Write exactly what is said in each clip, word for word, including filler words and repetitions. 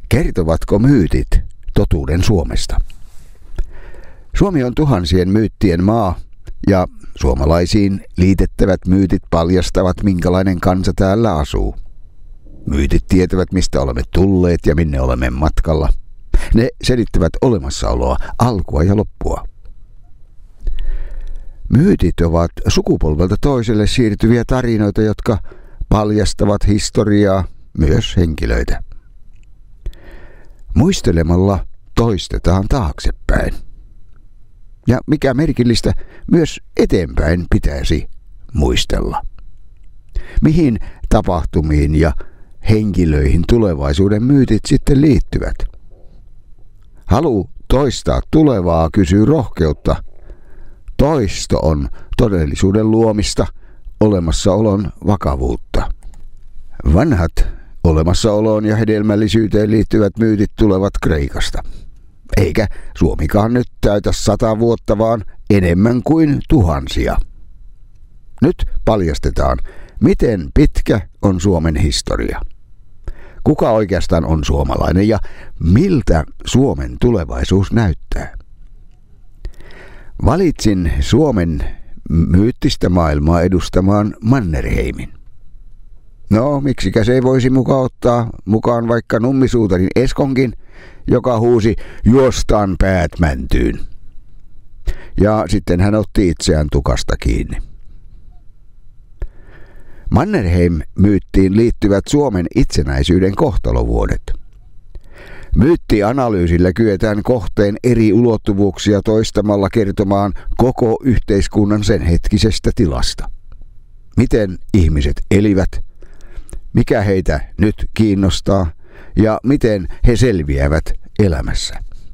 Kertovatko myytit totuuden Suomesta? Suomi on tuhansien myyttien maa ja suomalaisiin liitettävät myytit paljastavat, minkälainen kansa täällä asuu. Myytit tietävät, mistä olemme tulleet ja minne olemme matkalla. Ne selittävät olemassaoloa, alkua ja loppua. Myytit ovat sukupolvelta toiselle siirtyviä tarinoita, jotka paljastavat historiaa, myös henkilöitä. Muistelemalla toistetaan taaksepäin. Ja mikä merkillistä, myös eteenpäin pitäisi muistella. Mihin tapahtumiin ja henkilöihin tulevaisuuden myytit sitten liittyvät? Halu toistaa tulevaa kysyy rohkeutta. Toisto on todellisuuden luomista, olemassaolon vakavuutta. Vanhat olemassaoloon ja hedelmällisyyteen liittyvät myytit tulevat Kreikasta. Eikä Suomikaan nyt täytä sata vuotta, vaan enemmän kuin tuhansia. Nyt paljastetaan, miten pitkä on Suomen historia. Kuka oikeastaan on suomalainen ja miltä Suomen tulevaisuus näyttää? Valitsin Suomen myyttistä maailmaa edustamaan Mannerheimin. No, miksikä se ei voisi mukaan ottaa mukaan vaikka nummisuutarin Eskonkin, joka huusi juostaan päät mäntyyn. Ja sitten hän otti itseään tukasta kiinni. Mannerheim-myyttiin liittyvät Suomen itsenäisyyden kohtalovuodet. Myyttianalyysillä kyetään kohteen eri ulottuvuuksia toistamalla kertomaan koko yhteiskunnan sen hetkisestä tilasta. Miten ihmiset elivät, mikä heitä nyt kiinnostaa ja miten he selviävät elämässä.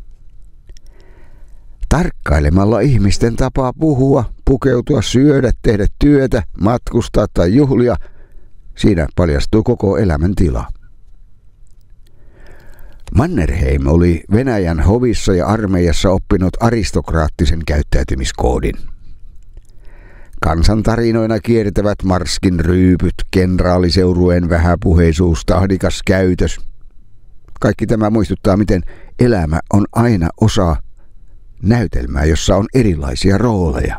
Tarkkailemalla ihmisten tapaa puhua, pukeutua, syödä, tehdä työtä, matkustaa tai juhlia, siinä paljastuu koko elämän tila. Mannerheim oli Venäjän hovissa ja armeijassa oppinut aristokraattisen käyttäytymiskoodin. Kansantarinoina kiertävät Marskin ryypyt, kenraaliseurueen vähäpuheisuus, tahdikas käytös. Kaikki tämä muistuttaa, miten elämä on aina osa näytelmää, jossa on erilaisia rooleja.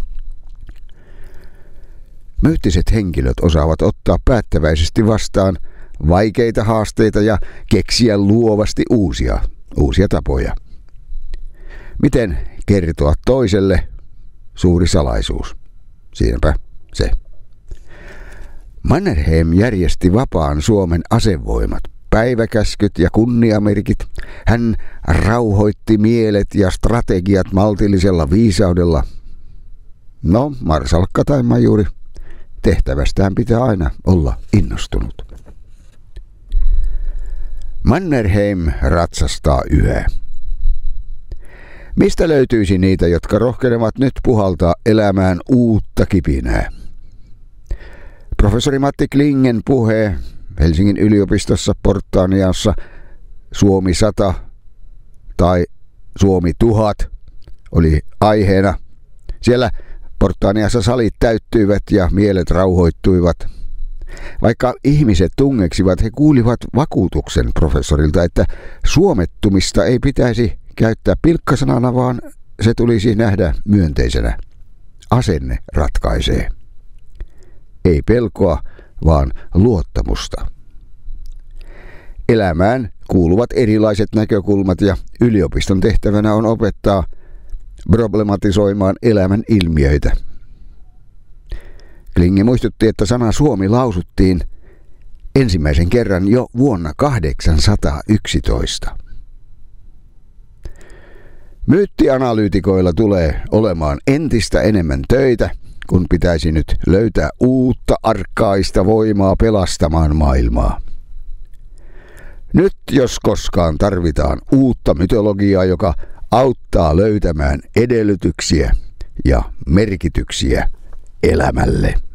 Myyttiset henkilöt osaavat ottaa päättäväisesti vastaan vaikeita haasteita ja keksiä luovasti uusia, uusia tapoja. Miten kertoa toiselle? Suuri salaisuus. Siinäpä se. Mannerheim järjesti vapaan Suomen asevoimat, päiväkäskyt ja kunniamerkit. Hän rauhoitti mielet ja strategiat maltillisella viisaudella. No, marsalkka tai majuri, tehtävästään pitää aina olla innostunut. Mannerheim ratsastaa yhä. Mistä löytyisi niitä, jotka rohkenevat nyt puhaltaa elämään uutta kipinää? Professori Matti Klingen puhe Helsingin yliopistossa Portaaniassa Suomi sata tai Suomi tuhat oli aiheena. Siellä Portaaniassa salit täyttyivät ja mielet rauhoittuivat. Vaikka ihmiset tungeksivat, he kuulivat vakuutuksen professorilta, että suomettumista ei pitäisi käyttää pilkkasanana, vaan se tulisi nähdä myönteisenä. Asenne ratkaisee. Ei pelkoa, vaan luottamusta. Elämään kuuluvat erilaiset näkökulmat ja yliopiston tehtävänä on opettaa problematisoimaan elämän ilmiöitä. Klinge muistutti, että sana Suomi lausuttiin ensimmäisen kerran jo vuonna kahdeksansataayksitoista. Myyttianalyytikoilla tulee olemaan entistä enemmän töitä, kun pitäisi nyt löytää uutta arkkaista voimaa pelastamaan maailmaa. Nyt jos koskaan tarvitaan uutta mytologiaa, joka auttaa löytämään edellytyksiä ja merkityksiä elämälle.